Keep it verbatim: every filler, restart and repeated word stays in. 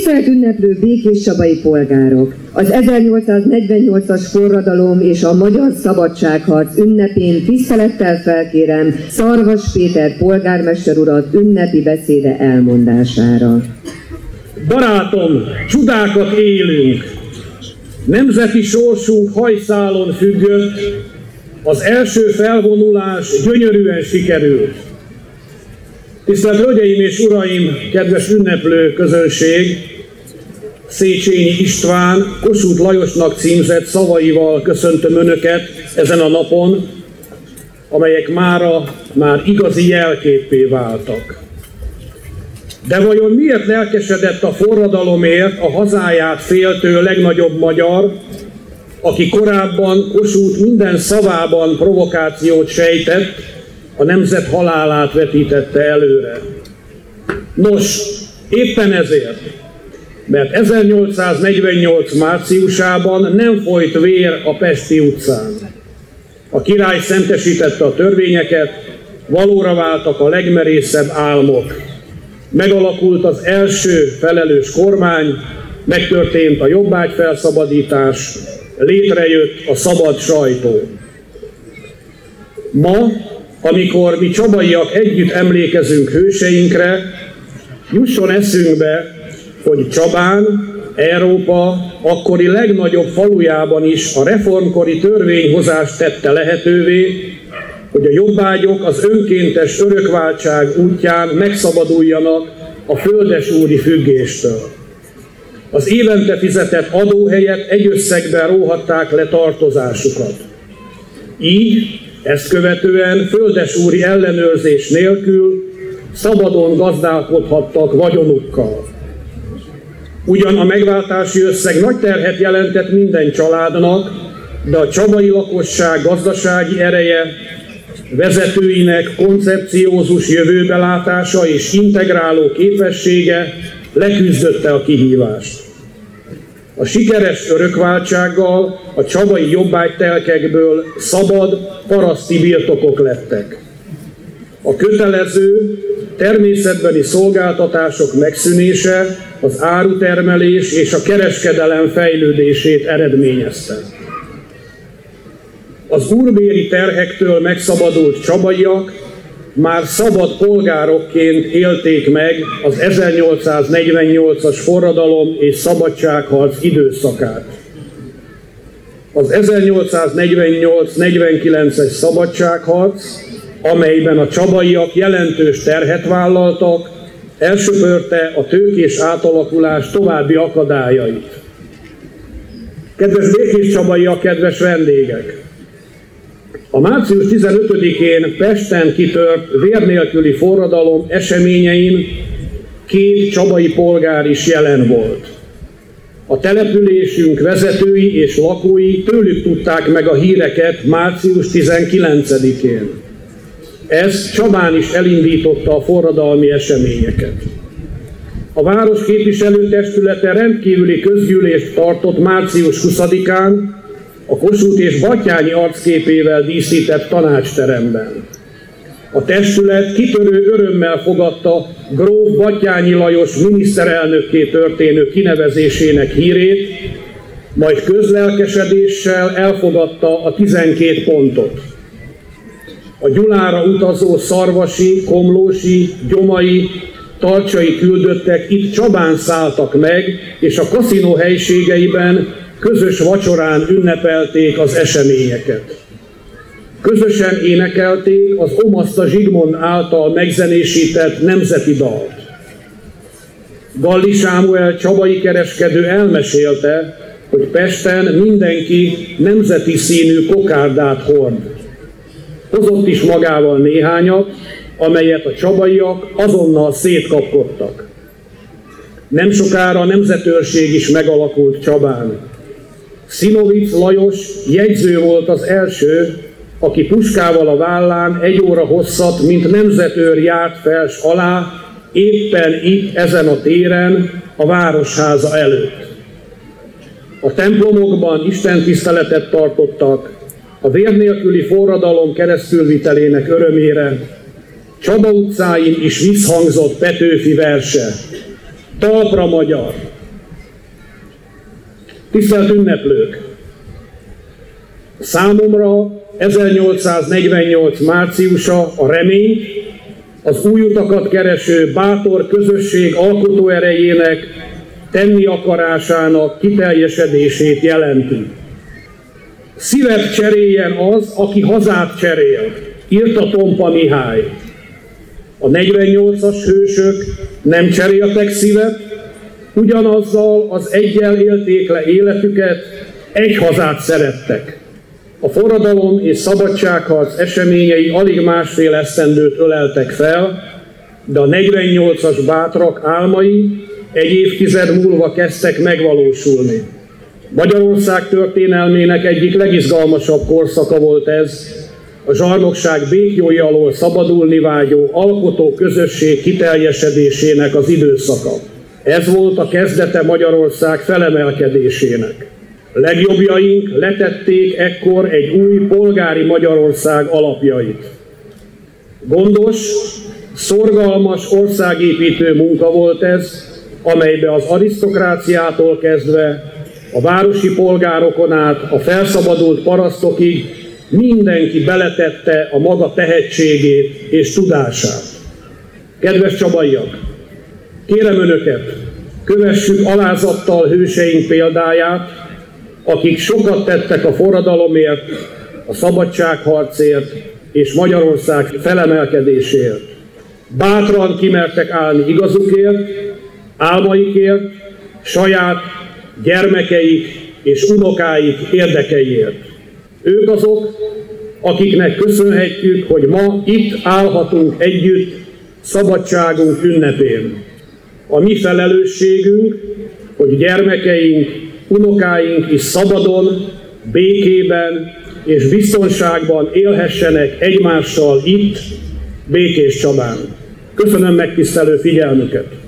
Tisztelt ünneplő békéscsabai polgárok! Az ezernyolcszáznegyvennyolcas forradalom és a magyar szabadságharc ünnepén tisztelettel felkérem Szarvas Péter polgármester urat ünnepi beszéde elmondására. Barátom, csodákat élünk! Nemzeti sorsunk hajszálon függött, az első felvonulás gyönyörűen sikerült. Tisztelt Hölgyeim és Uraim, kedves ünneplő közönség! Széchenyi István Kossuth Lajosnak címzett szavaival köszöntöm Önöket ezen a napon, amelyek mára már igazi jelképpé váltak. De vajon miért lelkesedett a forradalomért a hazáját féltő legnagyobb magyar, aki korábban Kossuth minden szavában provokációt sejtett, a nemzet halálát vetítette előre? Nos, éppen ezért, mert ezernyolcszáznegyvennyolc márciusában nem folyt vér a Pesti utcán. A király szentesítette a törvényeket, valóra váltak a legmerészebb álmok. Megalakult az első felelős kormány, megtörtént a jobbágyfelszabadítás, létrejött a szabad sajtó. Ma, amikor mi csabaiak együtt emlékezünk hőseinkre, jusson eszünkbe, hogy Csabán, Európa akkori legnagyobb falujában is a reformkori törvényhozást tette lehetővé, hogy a jobbágyok az önkéntes örökváltság útján megszabaduljanak a földesúri függéstől. Az évente fizetett adó helyett egy összegben róhatták le tartozásukat. Így ezt követően földesúri ellenőrzés nélkül szabadon gazdálkodhattak vagyonukkal. Ugyan a megváltási összeg nagy terhet jelentett minden családnak, de a csabai lakosság gazdasági ereje, vezetőinek koncepciózus jövőbelátása és integráló képessége leküzdötte a kihívást. A sikeres örökváltsággal a csabai jobbágytelkekből szabad paraszti birtokok lettek. A kötelező, természetbeni szolgáltatások megszűnése az árutermelés és a kereskedelem fejlődését eredményezte. Az úrbéri terhektől megszabadult csabaiak már szabad polgárokként élték meg az ezernyolcszáznegyvennyolcas forradalom és szabadságharc időszakát. Az ezernyolcszáznegyvennyolc negyvenkilences szabadságharc, amelyben a csabaiak jelentős terhet vállaltak, elsöpörte a tőkés átalakulás további akadályait. Kedves békéscsabaiak, kedves vendégek! A március tizenötödikén Pesten kitört vér nélküli forradalom eseményein két csabai polgár is jelen volt. A településünk vezetői és lakói tőlük tudták meg a híreket március tizenkilencedikén. Ez Csabán is elindította a forradalmi eseményeket. A város képviselőtestülete rendkívüli közgyűlést tartott március huszadikán, a Kossuth és Batthyány arcképével díszített tanácsteremben. A testület kitörő örömmel fogadta gróf Batthyányi Lajos miniszterelnökké történő kinevezésének hírét, majd közlelkesedéssel elfogadta a tizenkét pontot. A Gyulára utazó szarvasi, komlósi, gyomai, tarcsai küldöttek itt Csabán szálltak meg, és a kaszinó helységeiben közös vacsorán ünnepelték az eseményeket. Közösen énekelték az Omaszta Zsigmond által megzenésített nemzeti dalt. Galli Sámuel csabai kereskedő elmesélte, hogy Pesten mindenki nemzeti színű kokárdát hord. Hozott is magával néhányat, amelyet a csabaiak azonnal szétkapkodtak. Nem sokára a nemzetőrség is megalakult Csabán. Szinovic Lajos jegyző volt az első, aki puskával a vállán egy óra hosszat, mint nemzetőr járt fels alá, éppen itt, ezen a téren, a városháza előtt. A templomokban istentiszteletet tartottak, a vér nélküli forradalom keresztülvitelének örömére. Csaba utcáin is visszhangzott Petőfi verse. talpra magyar. Tisztelt ünneplők! Számomra ezernyolcszáznegyvennyolc márciusa a reményt, az új utakat kereső bátor közösség alkotóerejének, tenni akarásának kiteljesedését jelenti. Szívet cseréljen az, aki hazát cserél, írta Tompa Mihály. A negyvennyolcas hősök nem cseréltek szívet, ugyanazzal az eggyel élték le életüket, egy hazát szerettek. A forradalom és szabadságharc eseményei alig másfél esztendőt öleltek fel, de a negyvennyolcas bátrak álmai egy évtized múlva kezdtek megvalósulni. Magyarország történelmének egyik legizgalmasabb korszaka volt ez, a zsarnokság béklyói alól szabadulni vágyó alkotó közösség kiteljesedésének az időszaka. Ez volt a kezdete Magyarország felemelkedésének. Legjobbjaink letették ekkor egy új polgári Magyarország alapjait. Gondos, szorgalmas országépítő munka volt ez, amelybe az arisztokráciától kezdve a városi polgárokon át a felszabadult parasztokig mindenki beletette a maga tehetségét és tudását. Kedves csabaiak! Kérem önöket, kövessük alázattal hőseink példáját, akik sokat tettek a forradalomért, a szabadságharcért és Magyarország felemelkedéséért. Bátran kimertek állni igazukért, álmaikért, saját gyermekeik és unokáik érdekeiért. Ők azok, akiknek köszönhetjük, hogy ma itt állhatunk együtt szabadságunk ünnepén. A mi felelősségünk, hogy gyermekeink, unokáink is szabadon, békében és biztonságban élhessenek egymással itt, Békéscsabán. Köszönöm megtisztelő figyelmüket!